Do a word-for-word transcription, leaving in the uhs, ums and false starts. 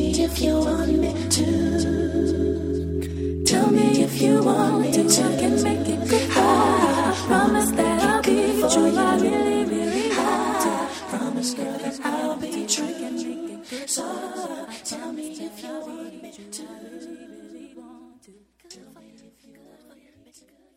if you want me to. Tell me if you want me to. I can make it good. I promise that I'll be true. I really, really want to. Promise, girl, that I'll be true and make it good. So tell me if you want me to. Tell me if you want to.